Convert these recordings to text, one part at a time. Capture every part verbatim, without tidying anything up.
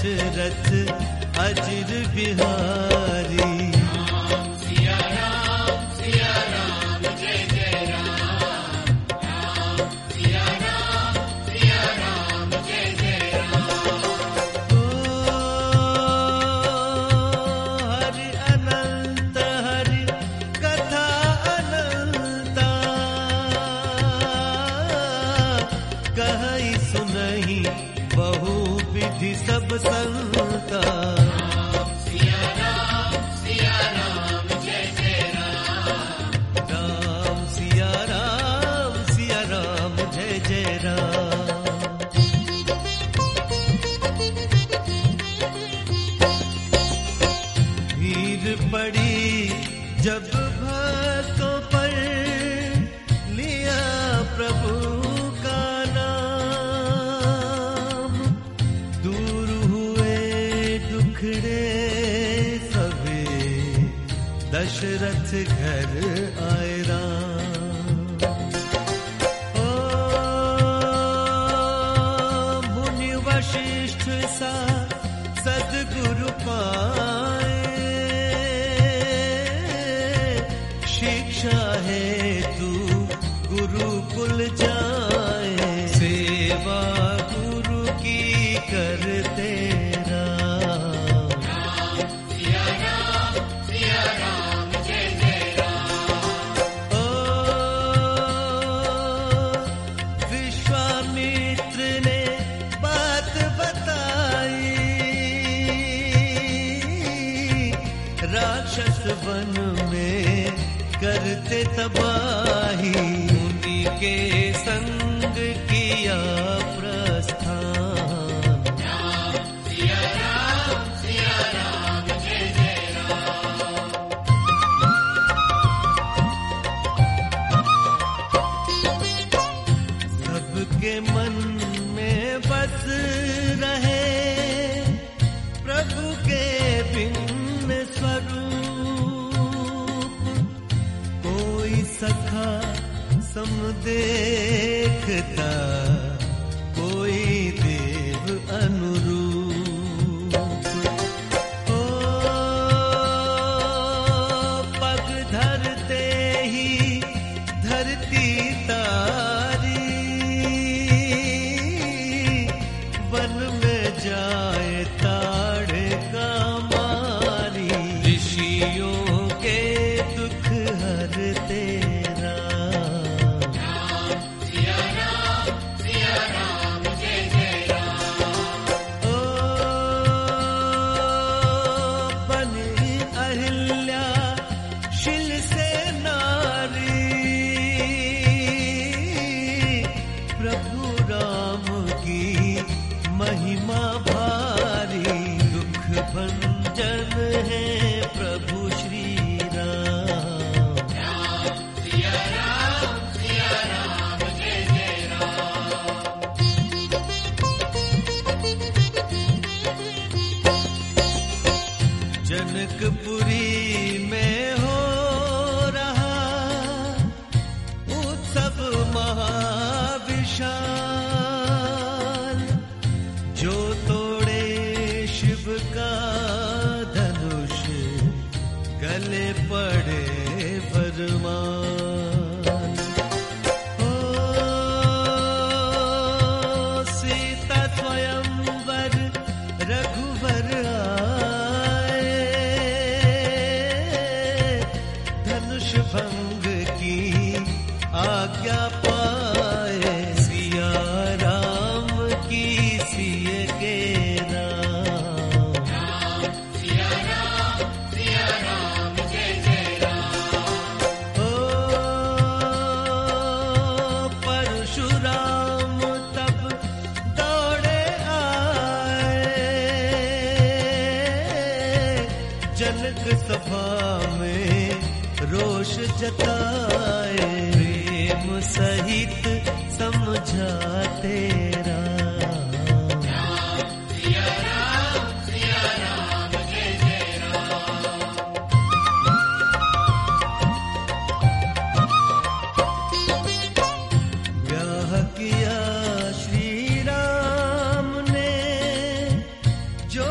दशरथ अजिर बिहारी। राम सिया राम सिया राम जय जय राम, राम सिया राम सिया राम जय जय राम। ओ हरि अनंत हरि कथा अनंता, कहई सुनहि बहु विधि सब संता। राम सिया राम सिया राम जय जय राम, राम सिया राम सिया राम जय जय राम। भीड़ पड़ी जब भक्तों पर, लिया प्रभु का नाम। दूर हुए दुखड़े सभी, दशरथ घर आए राम। ओ मुनि वशिष्ठ सा सद्गुरु पाए, शिक्षा है तू गुरुकुल जाए। सेवा गुरु की करते राम, राम सिया राम सिया राम जय जय राम। ओ विश्वामित्र ने बात बताई, राक्षस वन में करते तबाही। मुनि के संग किया प्रस्थान, राम सिया राम सिया राम जय जय राम। सबके मन में बस रहे प्रभु के भिन्न स्वरूप। कोई सखा सम देखता, कोई देव अनुरूप। ओ पग धरते ही धरती तारी, वन में जाए ताड़ का मारी। ऋषियों के दुख हरते राम, राम सिया राम सिया राम जय जय राम। ओ बनी अहिल्या शिल से नारी, प्रभु राम की महिमा भारी। दुख भंजन है प्रभु श्री राम, राम सिया राम सिया राम जय जय राम। जनकपुरी में हो रहा उत्सव महाविशाल। जो तोड़े शिव का धनुष, गले पड़े वरमान। ओ सीता स्वयंवर रघुवर आए, धनुष भंग की आज्ञा पाए। सिया राम की सिय के राम, राम सिया राम सिया राम जय जय राम। ओ परशुराम तब दौड़े आए, जनक सभा में रोष जताए। प्रेम सहित समझाते राम, राम सिया राम सिया राम जय जय राम। ब्याह किया श्री राम ने जो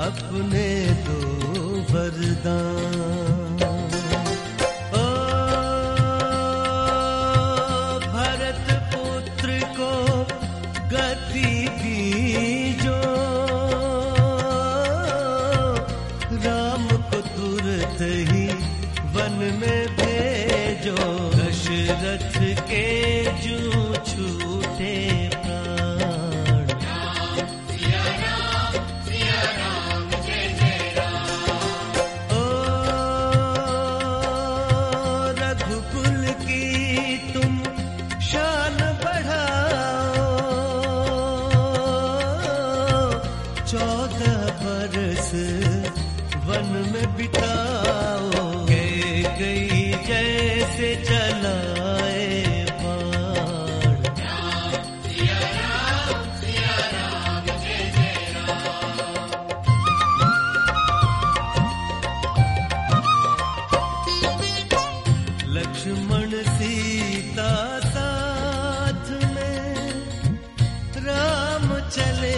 अपने दो वरदान। ओ भरत पुत्र को गति दीजो, राम को तुरंत ही वन में भेजो। दशरथ के जू छूटे प्राण, सिया राम सिया राम जय जय राम। ओ रघुकुल की तुम शान बढ़ाओ, चौदह बरस वन में बिताओ। कैकेयी जैसे चलाए बाण, सिया राम सिया राम जय जय राम। लक्ष्मण सीता साथ में राम चले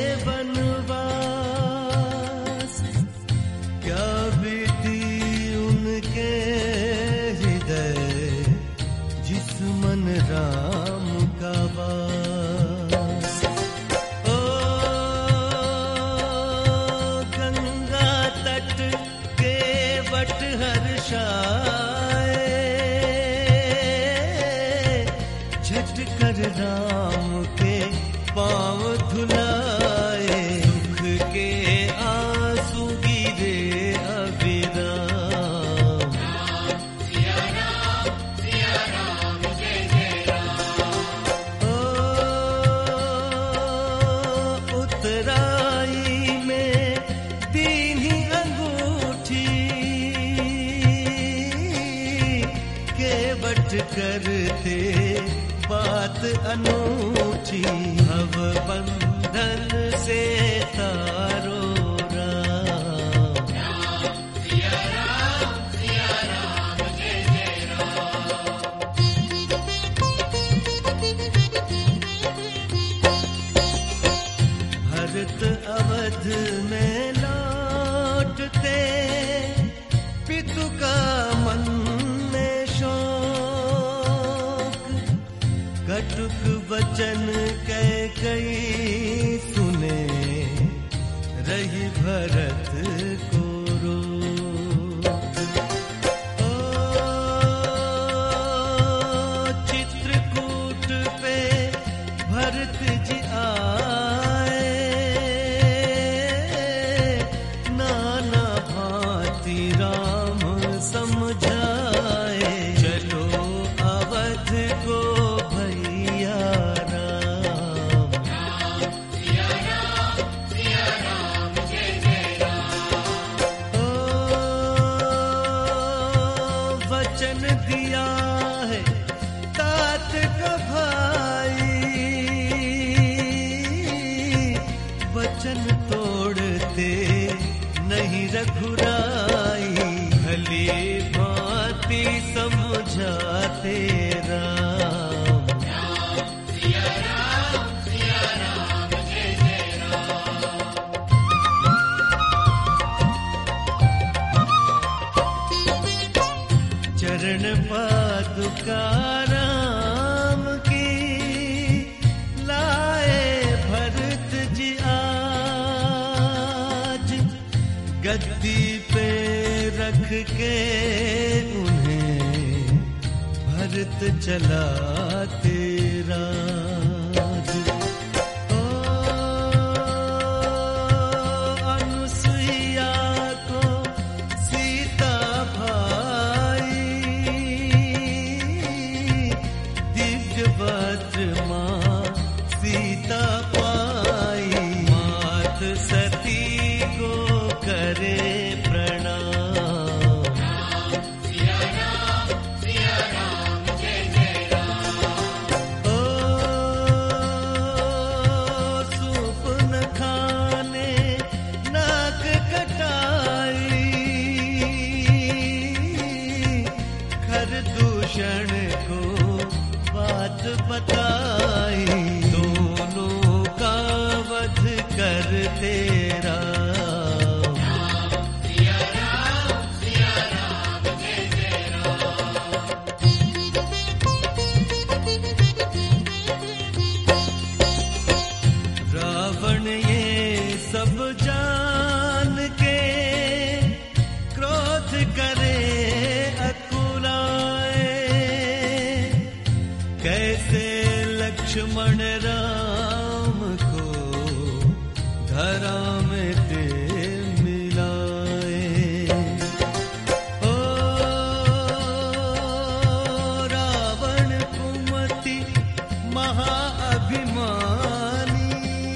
वनवास। क्या बीती उनके हृदय जिस मन राम का वास। ओ गंगा तट के वट हर्षाए, झट कर राम के पाँव धुलाए। दुख के आंसू गिरे अविराम, सिया राम सिया राम जय जय राम। ओ उतराई में दीनी अंगूठी, केवट करते बात अनूठी। भव बंधन से तारो राम, सिया राम सिया राम जय जय राम। भरत अवध में लौटते, पितु का मन में शोक। कटुक वचन कैकेयी सुने, रही भरत को रोक। ओ चित्रकूट पे भरत जी आए, नाना भांति राम समझाए। चलो अवध को भैया राम, सिया राम सिया राम जय जय राम। ओ वचन दिया है तात का भाई, वचन तोड़ते नहीं रघुराई। भली भांति समझाते राम, सिया राम सिया राम जय जय राम। चरण पादुका राम की लाए भरत जी आज। गद्दी पे रख के उन्हें भरत चलाते राज। ओ अनुसुईया को सीता भाई, दिव्य वस्त्र माँ सीता पाई। मात सती को करे प्रणाम, सिया राम सिया राम जय जय राम। ओ सूप न खाने नाक कटाई, खर दूषण को बात बताई। दोनों का वध कर तेरा लक्ष्मण राम को धरा में ते मिलाए। ओ रावण कुमति महाअभिमानी,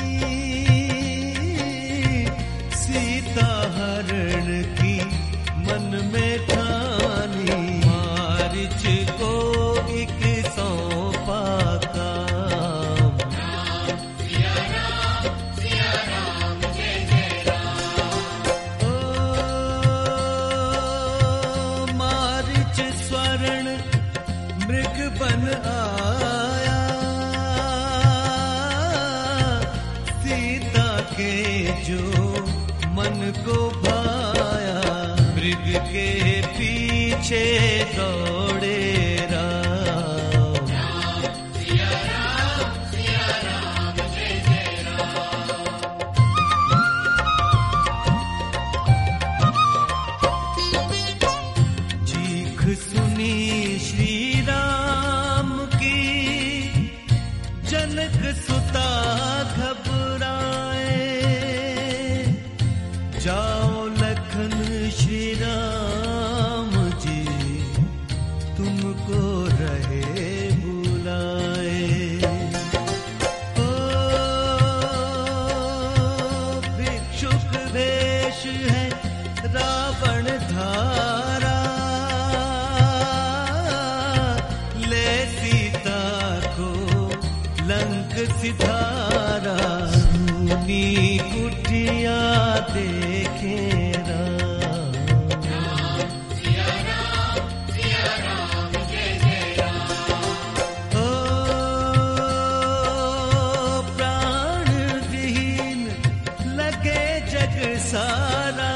सीता हरण की मन में ठानी। मारिच को एक सौंपा काम, सिया राम सिया राम जय जय राम। ओ मारिच स्वर्ण मृग बन आया, सीता के जो मन को भाया। मृग के पीछे दौड़े राम, सिया राम सिया राम जय जय राम। चीख सुनी श्री राम की, जनक सुता घबराए। जाओ लखन श्री राम जी, तुमको रहे बुलाए। ओ भिक्षुक वेश है रावण धारा, ले सीता को लंक सिधारा। सुनी कुटिया देखे राम, सिया राम सिया राम जय जय राम। ओ प्राण विहीन लगे जग सारा,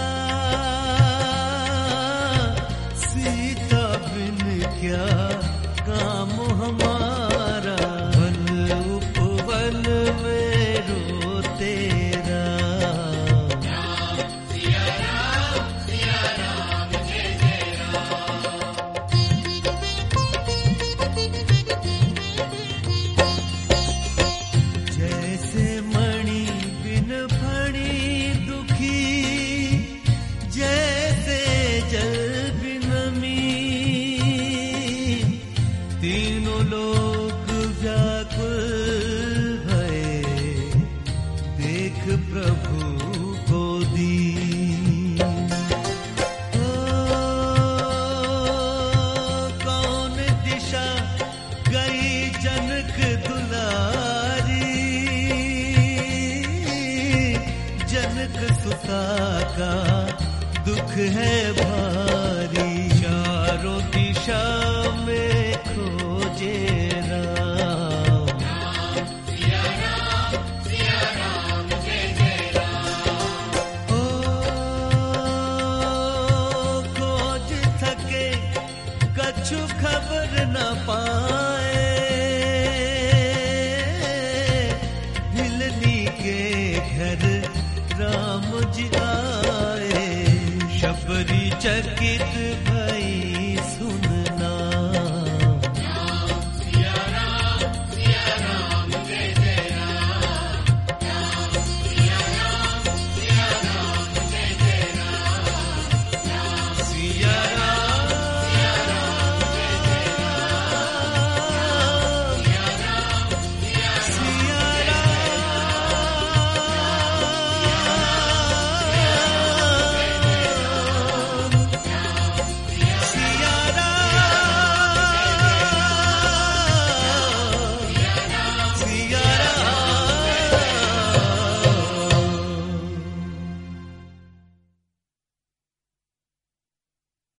सीता बिन क्या काम हमारा। वन उपवन में रोते राम, सिया राम सिया राम जय जय राम। जैसे मणि बिन फणी दुखी, जैसे जल बिन मीन। तीनों लोक व्याकुल भये, देख प्रभु को दीन। ओ कौन दिशा गई जनक दुलारी, जनक सुता का दुख है भारी। चारों दिशा में खोजे राम, सिया राम सिया राम जय जय राम। ओ खोज थके कछु खबर न पा